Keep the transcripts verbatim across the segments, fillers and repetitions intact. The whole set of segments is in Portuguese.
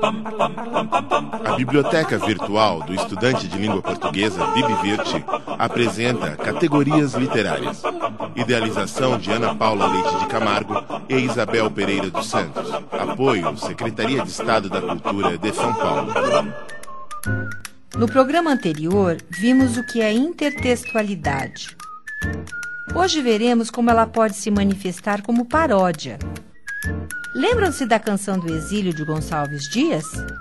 A biblioteca virtual do estudante de língua portuguesa BibVirt apresenta categorias literárias. Idealização de Ana Paula Leite de Camargo e Isabel Pereira dos Santos. Apoio Secretaria de Estado da Cultura de São Paulo. No programa anterior, vimos o que é intertextualidade. Hoje veremos como ela pode se manifestar como paródia. Lembram-se da canção do exílio de Gonçalves Dias?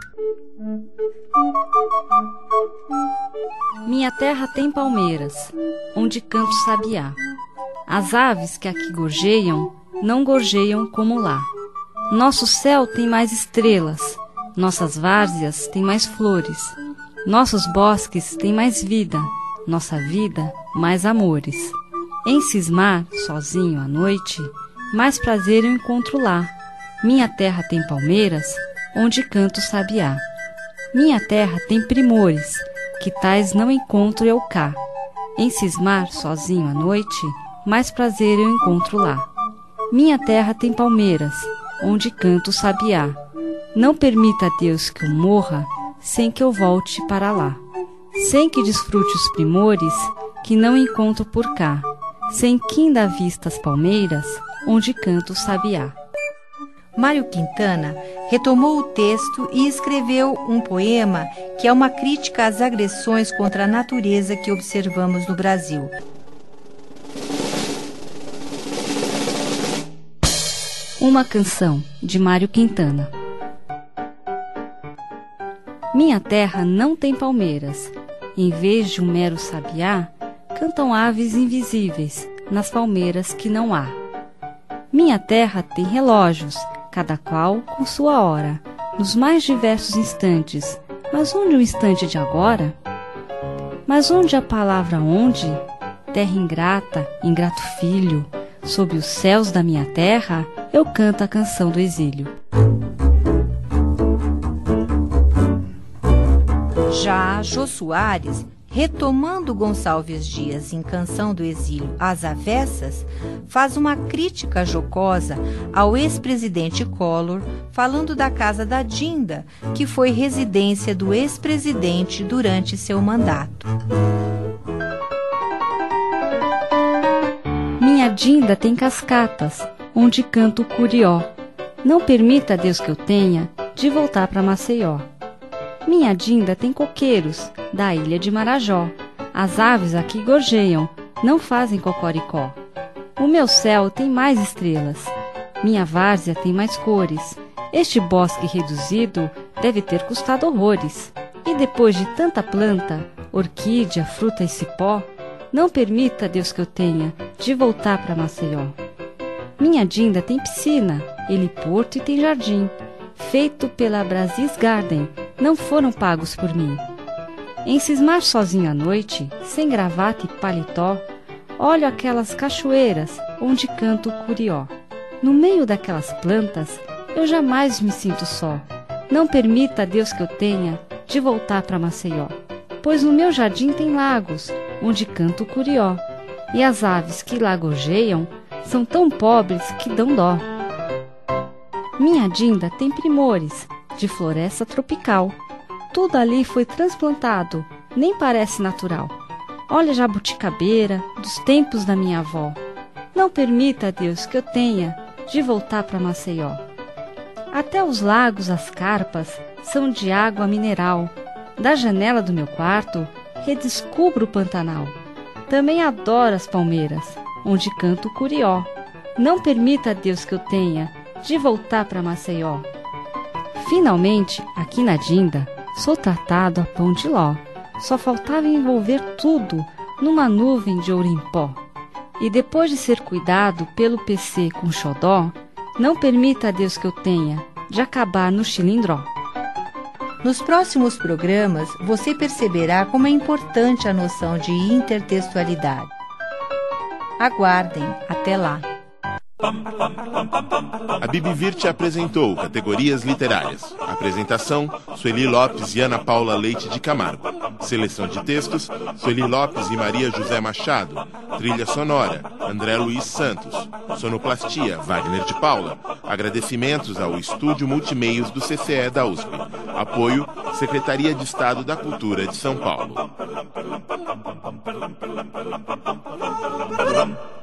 Minha terra tem palmeiras, onde canto sabiá. As aves que aqui gorjeiam, não gorjeiam como lá. Nosso céu tem mais estrelas, nossas várzeas têm mais flores. Nossos bosques têm mais vida, nossa vida mais amores. Em cismar, sozinho à noite, mais prazer eu encontro lá. Minha terra tem palmeiras, onde canto sabiá. Minha terra tem primores, que tais não encontro eu cá. Em cismar, sozinho à noite, mais prazer eu encontro lá. Minha terra tem palmeiras, onde canto sabiá. Não permita a Deus que eu morra, sem que eu volte para lá. Sem que desfrute os primores, que não encontro por cá. Sem que ainda vista as palmeiras, onde canto sabiá. Mário Quintana retomou o texto e escreveu um poema que é uma crítica às agressões contra a natureza que observamos no Brasil. Uma canção, de Mário Quintana. Minha terra não tem palmeiras. Em vez de um mero sabiá, cantam aves invisíveis nas palmeiras que não há. Minha terra tem relógios, cada qual com sua hora, nos mais diversos instantes. Mas onde o instante de agora? Mas onde a palavra onde? Terra ingrata, ingrato filho, sob os céus da minha terra, eu canto a canção do exílio. Já Jô Soares, retomando Gonçalves Dias em Canção do Exílio às Avessas, faz uma crítica jocosa ao ex-presidente Collor, falando da casa da Dinda, que foi residência do ex-presidente durante seu mandato. Minha Dinda tem cascatas, onde canto o curió. Não permita a Deus que eu tenha de voltar para Maceió. Minha Dinda tem coqueiros, da ilha de Marajó. As aves aqui gorjeiam, não fazem cocoricó. O meu céu tem mais estrelas, minha várzea tem mais cores. Este bosque reduzido deve ter custado horrores. E depois de tanta planta, orquídea, fruta e cipó, não permita, Deus que eu tenha, de voltar para Maceió. Minha Dinda tem piscina, heliporto e tem jardim, feito pela Brasis Garden, não foram pagos por mim. Em cismar sozinho à noite, sem gravata e paletó, olho aquelas cachoeiras onde canto o curió. No meio daquelas plantas, eu jamais me sinto só. Não permita a Deus que eu tenha de voltar para Maceió, pois no meu jardim tem lagos, onde canto o curió, e as aves que lá gorjeiam são tão pobres que dão dó. Minha Dinda tem primores, de floresta tropical. Tudo ali foi transplantado, nem parece natural. Olha a jabuticabeira dos tempos da minha avó. Não permita, Deus, que eu tenha de voltar para Maceió. Até os lagos, as carpas, são de água mineral. Da janela do meu quarto, redescubro o Pantanal. Também adoro as palmeiras, onde canto o curió. Não permita, Deus, que eu tenha de voltar para Maceió. Finalmente, aqui na Dinda, sou tratado a pão de ló. Só faltava envolver tudo numa nuvem de ouro em pó. E depois de ser cuidado pelo P C com xodó, não permita a Deus que eu tenha de acabar no chilindró. Nos próximos programas, você perceberá como é importante a noção de intertextualidade. Aguardem, até lá! A Bibivirte apresentou categorias literárias. Apresentação, Sueli Lopes e Ana Paula Leite de Camargo. Seleção de textos, Sueli Lopes e Maria José Machado. Trilha sonora, André Luiz Santos. Sonoplastia, Wagner de Paula. Agradecimentos ao Estúdio Multimeios do C C E da U S P. Apoio, Secretaria de Estado da Cultura de São Paulo.